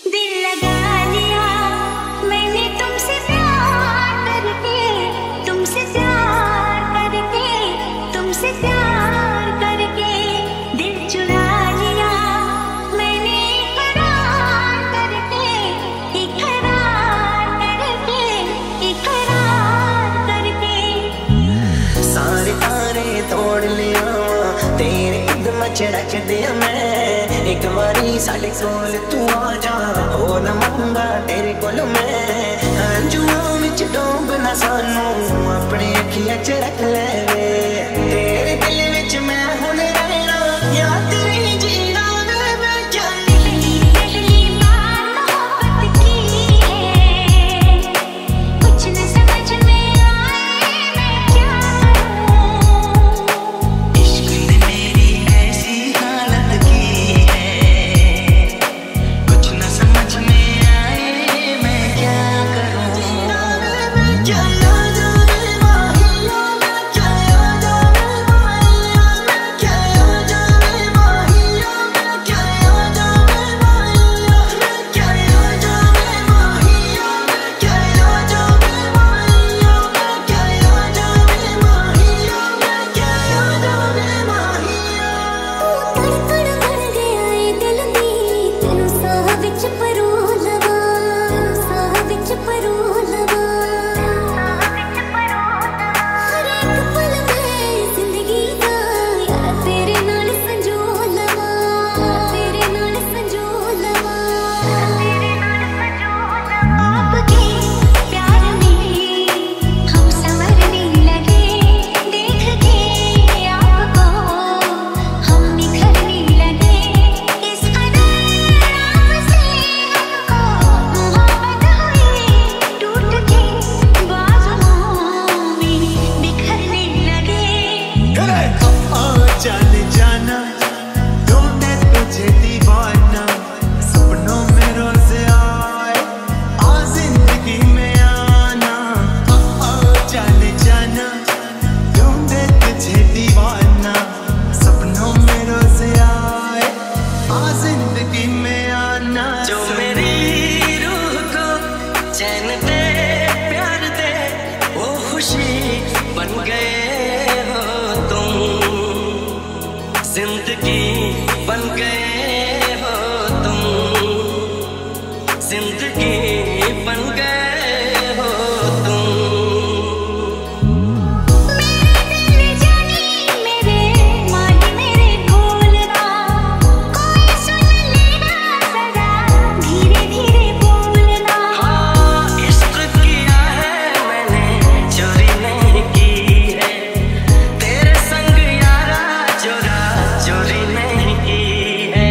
दिल लगा लिया मैंने तुमसे प्यार करके, तुमसे प्यार करके, तुमसे प्यार करके दिल चुरा लिया मैंने इकरार करके, इकरार करके, इकरार करके। सारे तारे तोड़ लिया तेरे कदम च रख दिया मैं, एक बारी साढ़े कोल तू आ जा, हो न मंगा तेरे कोल मैं, अंजुआं विच डूब ना सानू अपनी अखियां च रख ले, तेरे दिल विच मैं हुण रहना या तेरी जीना वे मैं क्या। पहली बार मोहब्बत की है, कुछ न समझ में आए मैं क्या करूं। इश्क ने मेरी ऐसी हालत की है, कुछ न समझ में आए मैं क्या करूं। मैं क्या याद आवे माहिया, मैं क्या याद आवे माहिया, मैं क्या याद आवे माहिया, मैं क्या याद आवे माहिया, मैं क्या याद आवे माहिया, मैं क्या याद आवे माहिया, मैं क्या याद आवे माहिया, मैं क्या याद आवे माहिया। धड़कन बन गया ए दिल दी, तेनू साह विच परो लवा, साह विच परो लवा, हर एक पल में जिंदगी दा यार तेरे नाल संजो लवा, तेरे नाल संजो लवा, तेरे नाल संजो लवा। आपके प्यार में हम संवरने लगे, देख के आपको हम निखरने लगे, इस कदर आपसे हमको मोहब्बत हुई, टूट के बाजुओं में बिखरने लगे। चल जाना ढूंढे तुझे दीवाना, सपनों में रोज आए आ जिंदगी में आना। चल जाना ढूंढे तुझे दीवाना, सपनों में रोज आए आ जिंदगी में आना। जो मेरी रूह को चैन दे प्यार दे, वो खुशी बन गए हो तुम, जिंदगी बन गए हो तुम, जिंदगी बन गए हो तुम। मेरे दिल जानी मेरे मान मेरे बोलना, कोई सुन लेना जरा धीरे धीरे बोलना। हाँ, इश्क किया है मैंने, चोरी नहीं की है, तेरे संग यारा चोरा चोरी नहीं की है।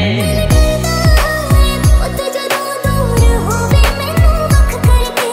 ओ तू जदों दूर होवे मैनू वख करके,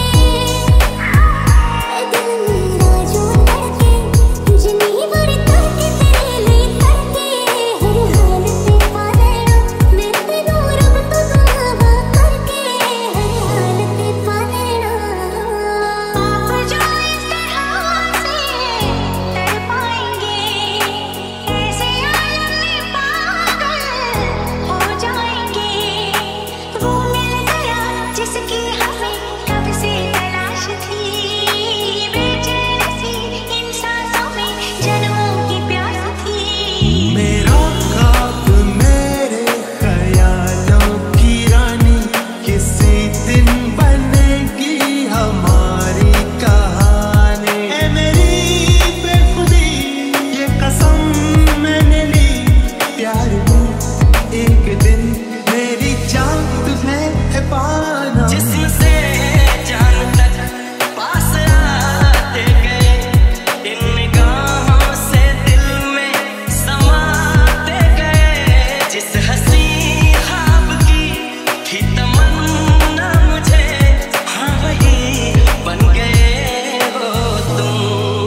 ए दिल मेरा जो धड़के, जिनी बड़ी करके तेरे लिए करके, हर हाल पे पा लेना मैं तेनू रब तो दुआ करके, हर हाल पे पा लेना। आप जो इस तरह से तड़पाएंगे, ऐसे आलम में पागल हो जाएंगे। वो मिल गया जिसकी हमें कब से तलाश थी, बेचैन सी इन सांसों में जन्मों की प्यास थी। मेरा ख्वाब मेरे ख्यालों की रानी, किसी दिन बनेगी हमारी कहानी। ए मेरी बेखुदी ये कसम मैंने ली, प्यार में एक दिन मेरी जान तुम्हें पाना। जिस्म से जान तक पास आते गए, इन निगाहों से दिल में समाते गए, जिस हंसी ख्वाब की थी तमन्ना मुझे, हाँ वही बन गए हो तुम।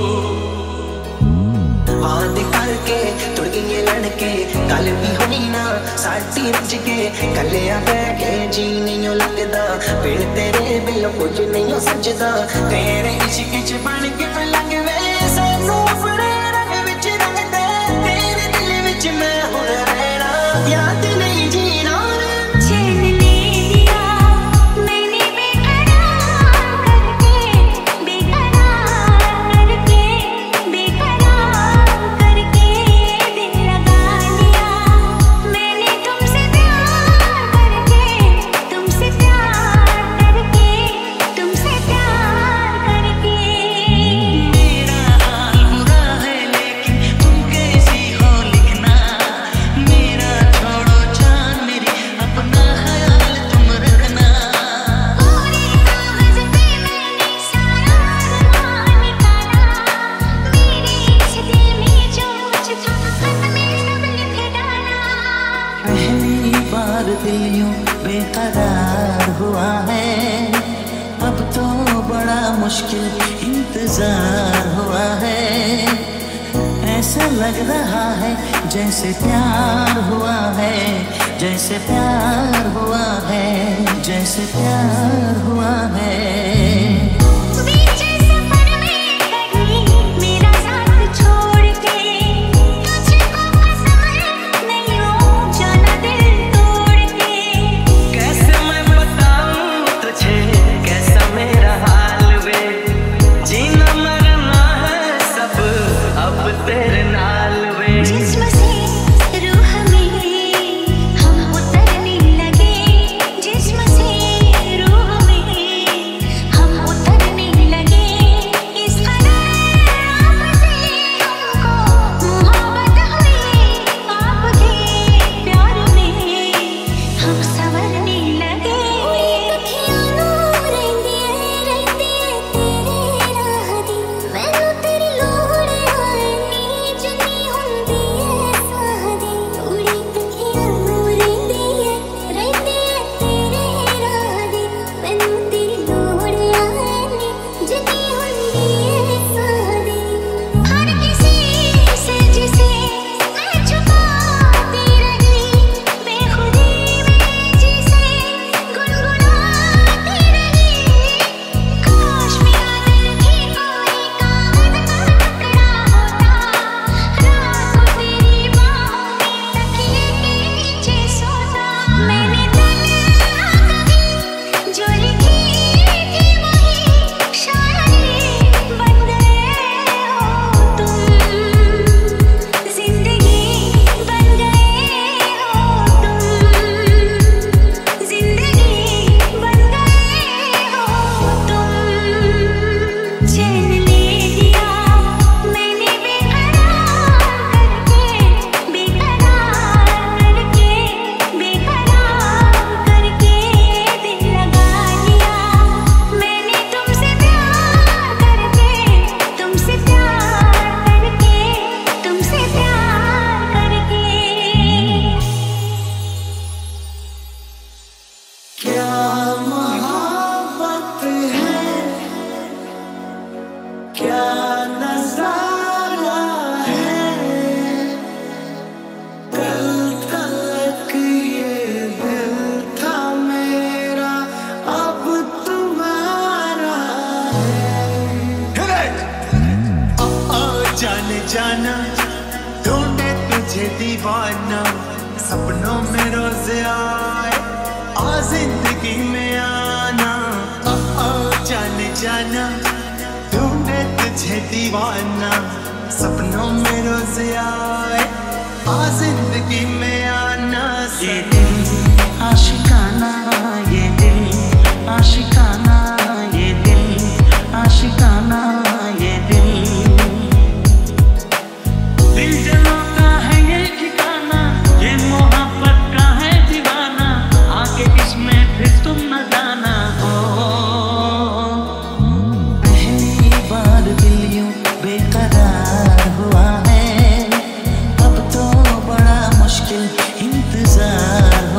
वाद करके तुर गए लड़के, कल भी होनी ना साडी रज के, कलिया बह के जी नहीं लगदा, फिर तेरे बिल कुछ नहीं सजदा, तेरे इश्क च बन के लग वे सानू अपने रंग विच रंग दे, तेरे दिल विच मैं हुण रहना, याद नहीं जीना। चैन ले लिया यूं बेकरार हुआ है। अब तो बड़ा मुश्किल इंतजार हुआ है। ऐसा लग रहा है जैसे प्यार हुआ है, जैसे प्यार हुआ है, जैसे प्यार हुआ है। जाना ढूंढे तुझे दीवाना, सपनों में रोज आए आ जिंदगी में आना। जाने जाना ढूंढे तुझे दीवाना, सपनों में रोज आए आ जिंदगी में आना। ये दिल आशिकाना, ये दिल आशिकाना, ये दिल आशिकाना, ये दिल जलों का है ये ठिकाना, ये मोहब्बत का है दीवाना। आके इसमें फिर तुम न जाना हो। पहली बार दिल यूं बेकरार हुआ है। अब तो बड़ा मुश्किल इंतजार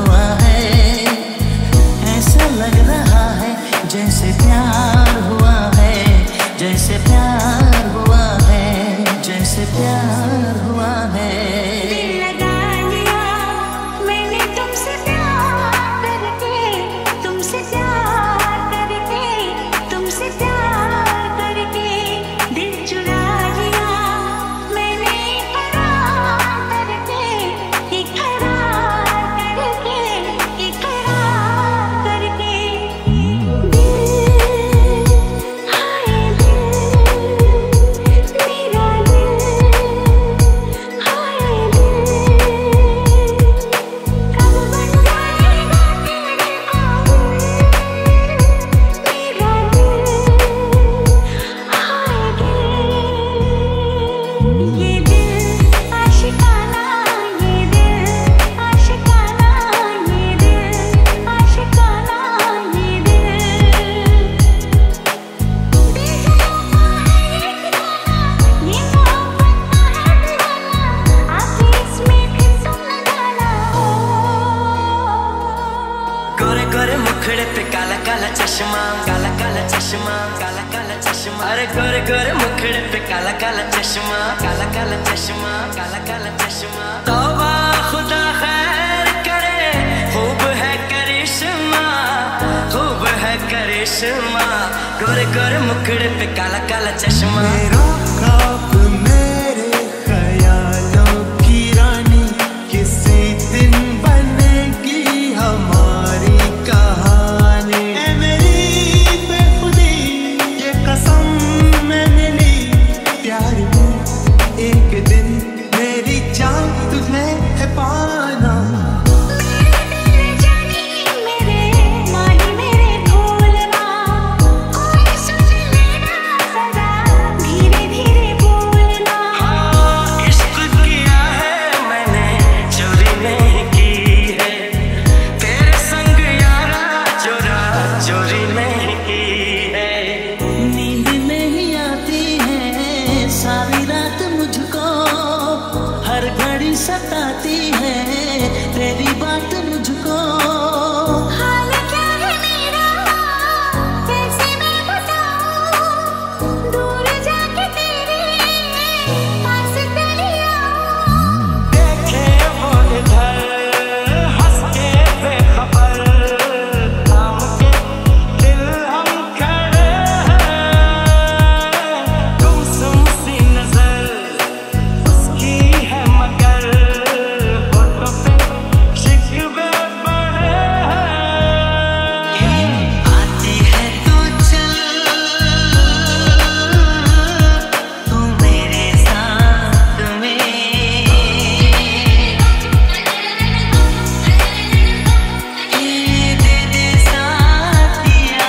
मुखड़े पे काला काला चश्मा, काला काला चश्मा, काला काला चश्मा। अरे गोरे गोरे मुखड़े पे काला काला चश्मा, काला काला चश्मा, काला काला चश्मा। तौबा खुदा खैर करे, खूब है करिश्मा, खूब है करिश्मा। गोरे गोरे मुखड़े पे काला काला चश्मा। मेरा ख्वाब मेरे ख्यालों की रानी, किसी दिन बनेगी हमारी कहानी। ऐ मेरी बेखुदी ये कसम मैं मिली, प्यार में एक दिन मेरी जान तुझे है पाना। मेरे जानी मेरे माही मेरे भूलना, कोई सुन लेना सदा धीरे धीरे बोलना। इश्क किया है मैंने, चोरी नहीं की है, तेरे संग यारा चोरा चोरी नहीं की है। नींद नहीं आती है सारी रात मुझको, हर घड़ी सताती है तेरी बात मुझको। हाल क्या है मेरा कैसे मैं बताऊं, दूर जाके तेरे पास चली आऊं। देखे वो इधर हंस के बेखबर, थाम के दिल हम खड़े हैं। गुमसुम सी नजर उसकी है मगर, होठों पे शिकवे बड़े हैं। आती है तो चल तू मेरे साथ में, दे दे साथिया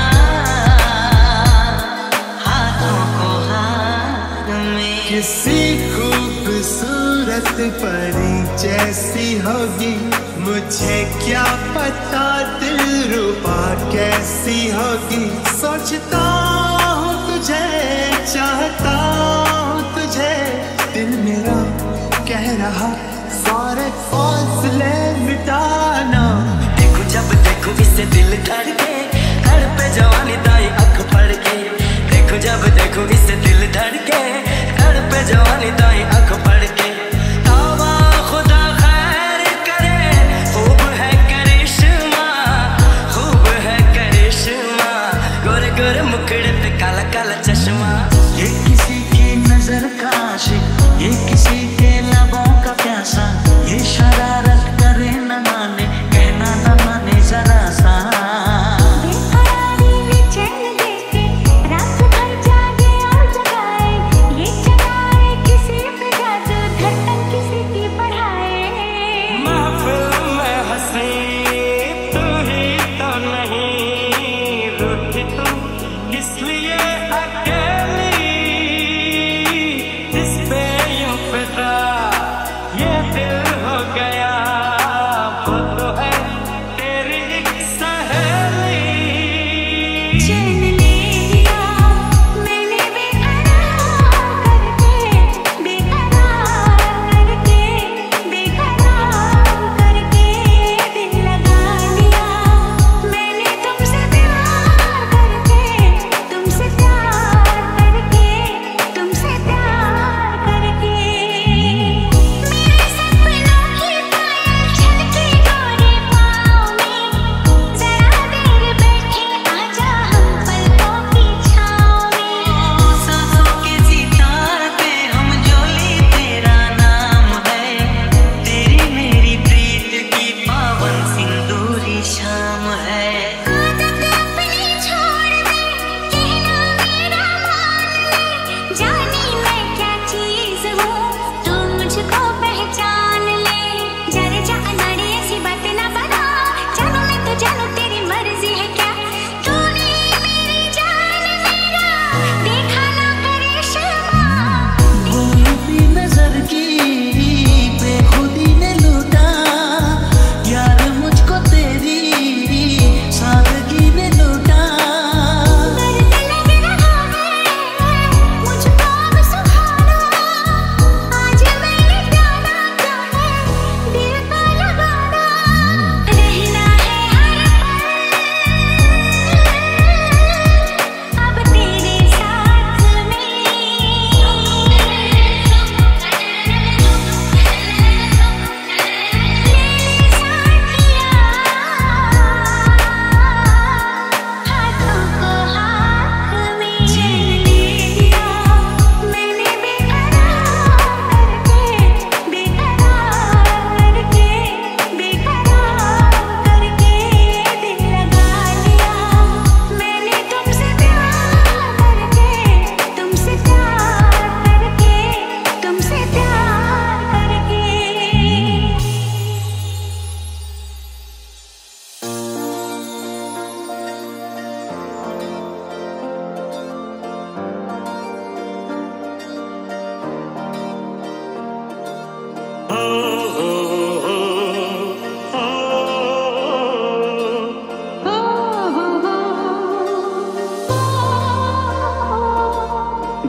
हाथों को हाथ में। किसी खूबसूरत परी जैसी होगी, मुझे क्या पता दिलरुबा कैसी होगी। सोचता हूँ तुझे, चाहता हूँ तुझे, दिल मेरा कह रहा सारे फौसले मिटाना। देखो जब देखो इससे दिल धड़के, तड़पे जवानी दाई अख पड़ के। देखो जब देखो इससे दिल धड़के, तड़पे जवानी दाई अख पड़ के। तौबा खुदा खैर करे, खूब है करिश्मा, खूब है करिश्मा। गोरे गोरे मुखड़े पे काला काला चश्मा। ये किसी की नजर का आशिक, ये किसी के लबों का प्यासा, ये शरारत करे न माने, कहना न माने जरा सा।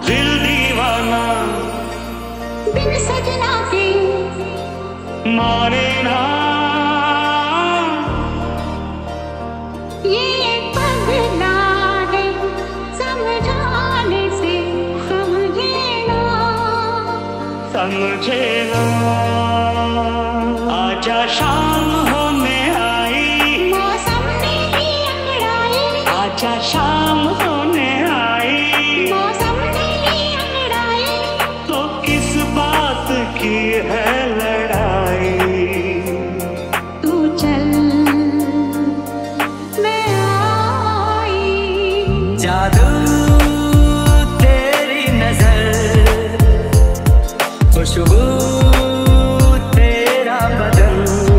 दिल दीवाना बिन सजना के माने ना, ये पगला है समझाने से समझे ना, समझे ना। आजा शाम होने आई, मौसम ने ही अंगड़ाई, आजा शाम होने आई, मौसम ने ही अंगड़ाई, तो किस बात की है लड़ाई। तू चल मैं आई, जादू तेरी नजर, खुशबू तेरा बदन,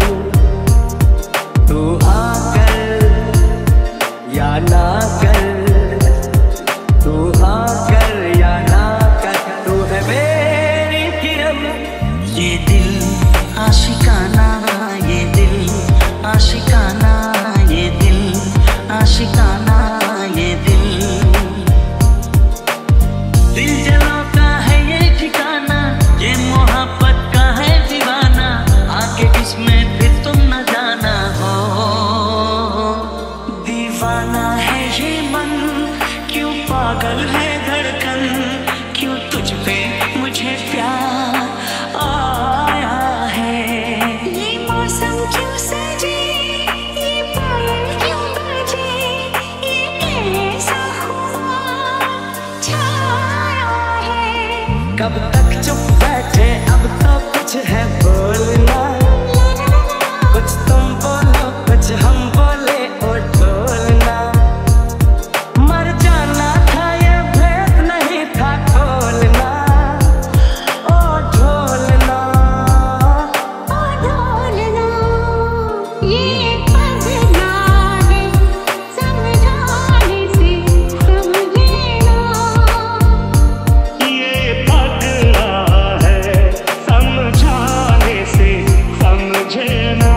तू हाँ कर या ना कर, तू हाँ कर या ना कर, तू है मेरी किरण। ये दिल आशिकाना, ये दिल आशिकाना, ये दिल आशिकाना, ये दिल जलों का है ये ठिकाना, ये मोहब्बत का है दीवाना, आके इसमें फिर तुम न जाना हो। दीवाना है ये मन, क्यों पागल है धड़कन, क्यों तुझ पे मुझे प्यार आया है। ये मौसम क्यों सजे, ये पायल क्यों बजे, ये कैसा हुआ छाया है। कब तक चुप बैठे, अब तो कुछ है बोलना, कुछ तुम बोलो कुछ हम बोले, ओ ढोलना। मर जाना था ये भेद नहीं था खोलना, ओ ढोलना। ओ ढोलना, ये पगला है समझाने से समझे ना, ये पगला है समझाने से समझे ना,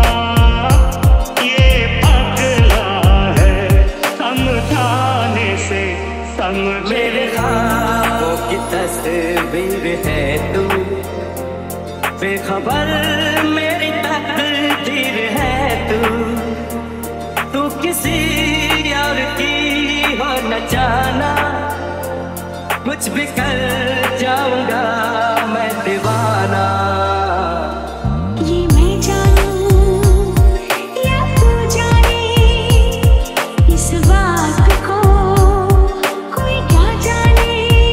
ये पगला है समझाने से समझे। मेरे ख्वाबों की तस्वीर है तू, बेखबर मेरी तकदीर है तू, तू किसी और की हो न जाना, कुछ भी कर जाऊंगा मैं दीवाना। ये मैं जानूं या तू जाने, इस बात को कोई क्या जाने।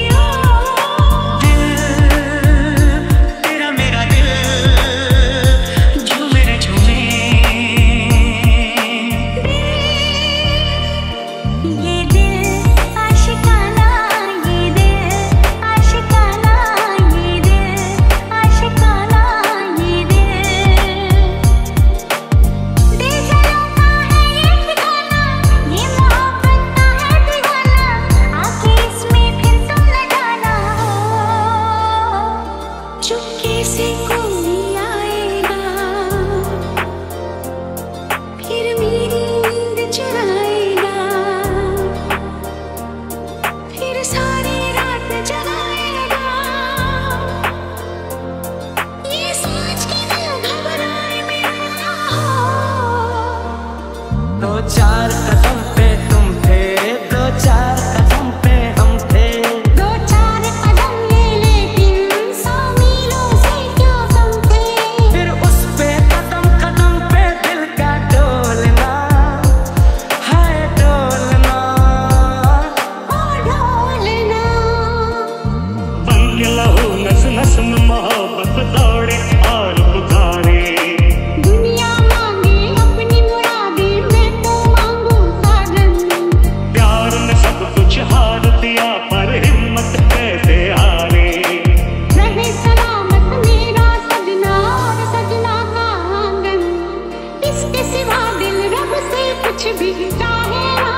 दिल तेरा मेरा दिल झूमे रे झूमे, ये दिल आशिकाना, ये दिल आशिकाना, ये दिल आशिकाना, ये दिल जलों का है ये ठिकाना, ये मोहब्बत का है दीवाना, आके इसमें फिर तुम न जाना। चुपके से कोई आएगा, फिर मेरी नींद चुराएगा, फिर सारी रात जगाएगा, ये सोच के दिल घबराए मेरा। दो चार कदम पे तुम थे, दो चार कदम पे हम थे, दो चार कदम ले लेकिन 100 मीलों से क्यों कम थे। फिर उस पे कदम कदम पे दिल का डोलना है डोलना। ओ ढोलना, बन के लहू नस नस में मोहब्बत दौड़े और पुकारे। दुनिया मांगे अपनी मुरादें, मैं तो मांगू साजन। प्यार ने सब कुछ हार दिया, पर हिम्मत कैसे हारे। रहे सलामत मेरा सजना और सजना का आंगन, इसके सिवा दिल रब से कुछ भी चाहे ना।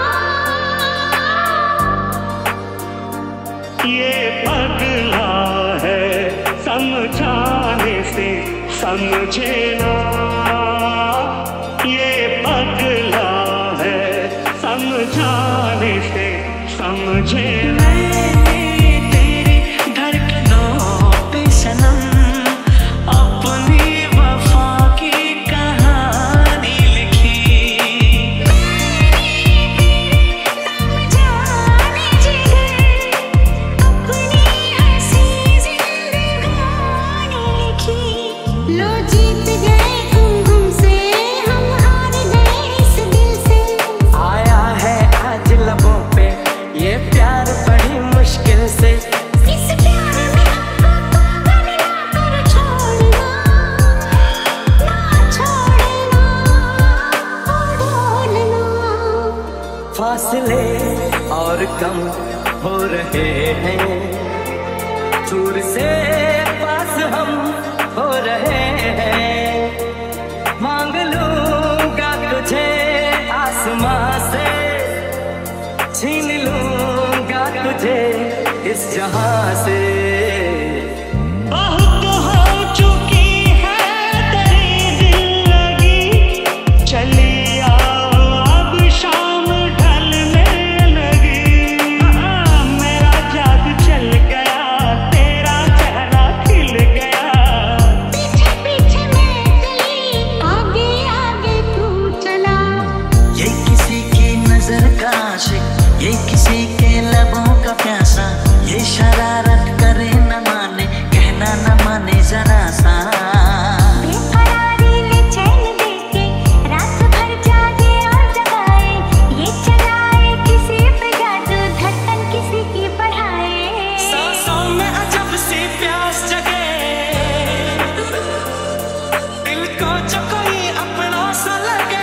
ये पगला है समझाने से समझे ना, ये पगला है समझाने से समझे ना। फासले और कम हो रहे हैं, दूर से पास हम हो रहे हैं। मांग लूंगा तुझे आसमां से, छीन लूंगा तुझे इस जहां से। ये किसी के लबों का प्यासा, ये शरारत करे न माने, कहना न माने जरा सा। बेकरारी ले चैन देके रात भर जागे और जगाए, ये चलाए किसी पे जादू, धड़कन किसी की बढ़ाए। सांसों में अजब सी प्यास जगे, दिल को जो कोई अपना सा लगे।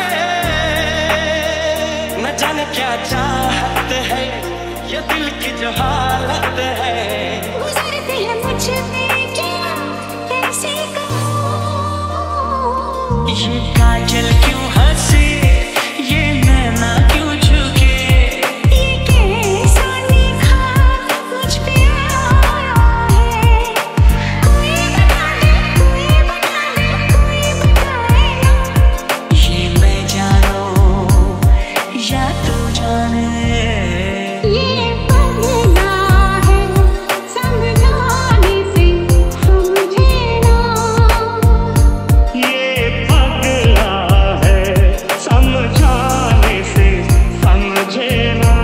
न जाने क्या चाहत है, ये दिल की जो हालत है। गुजरती है मुझ पे क्या कैसे कहूँ, ये काजल क्यों हंसे, ये नैना क्यों झुके, ये कैसा निखार मुझ पे आया है। कोई बता दे, कोई बता दे, कोई बताए ना। ये मैं जानूं या तू जाने। ये पगला है समझाने से समझे ना, ये पगला है समझाने से समझे ना,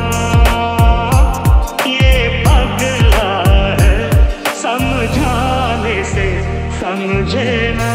ये पगला है समझाने से समझे ना।